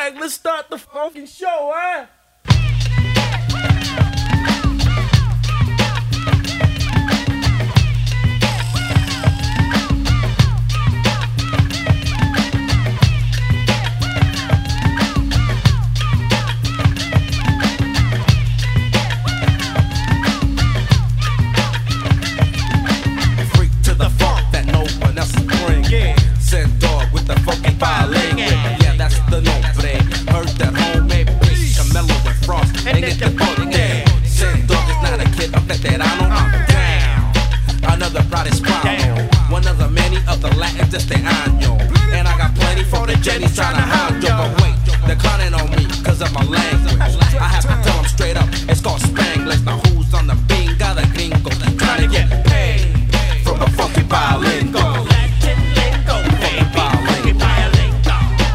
like, let's start the fucking show, huh? Jenny's trying to hound you, but wait, they're clowning on me cause of my language. I have to tell them straight up, it's called Spanglish. Now who's on the bean? Got a gringo trying to get paid from a funky biolingo. Latin lingo, baby, funky biolingo.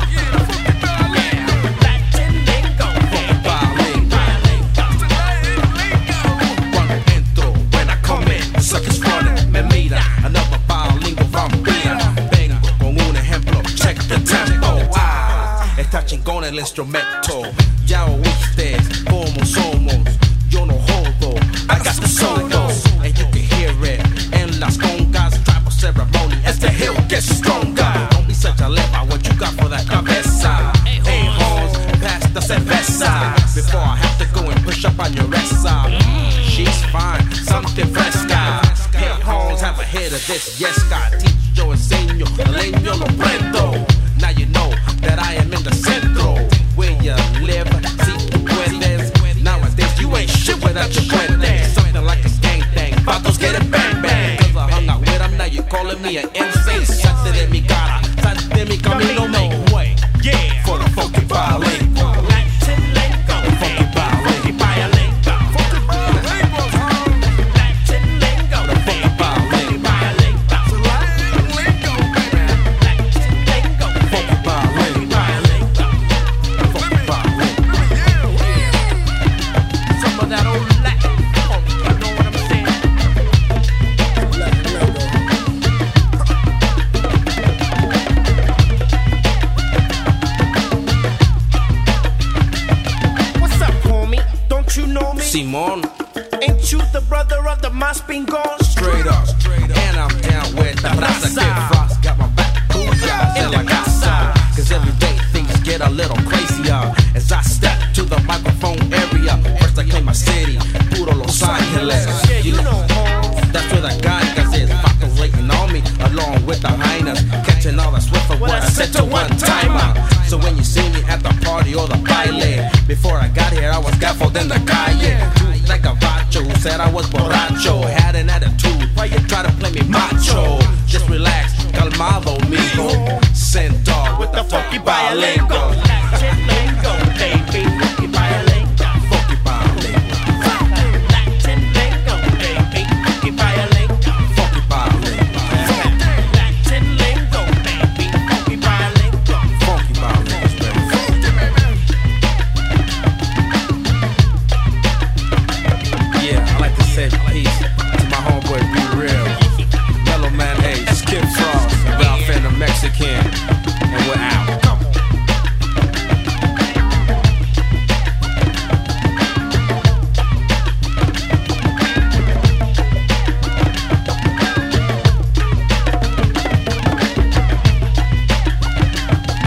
Latin lingo, funky biolingo. Cuando entro, when I come in, the suckers running, me mira, another biolingo vampira. Vengo con un ejemplo, check the tempo. Está chingón el instrumento. Ya oíste como somos. Yo no jodo. I got the solo, and you can hear it en las congas. Tribal ceremony as the hill gets stronger. Don't be such a leper. What you got for that cabeza? Hey, hoes, pass the cerveza before I have to go and push up on your esa. She's fine, something fresca. Hey, hoes, have a hit of this. Yes, God, teach yo enseño, el leño lo prendo. Now you know that I am in the centro where you live. Si tú puedes. Nowadays you ain't shit without your puentes. Something like a gang thing. Vatos get it bang bang. Cause I hung out with him. Now you calling me an MC. Salte de mi cara. Salte de mi camino. Make way. Yeah. For the funky violin. Latin lingo. The funky violin. Funky violin. Funky violin. Latin lingo. The funky violin. Simon, ain't you the brother of the Mas Pingon? Straight up, and I'm down with the raza. Get frost, got my back, booyah, in la casa. Cause every day things get a little crazier as I step to the microphone area. First I claim my city, puro Los Angeles. Yeah, you know, that's where the gangas is, fuckers waiting on me, along with the hyenas, catching all the swift of what I said to one timer. So when you see me at the party or the baile, before I got here I was gaffled in the calle. Like a vacho who said I was borracho, had an attitude, why you try to play me macho? Just relax, calmado, mijo. Centaur with the funky biolingo.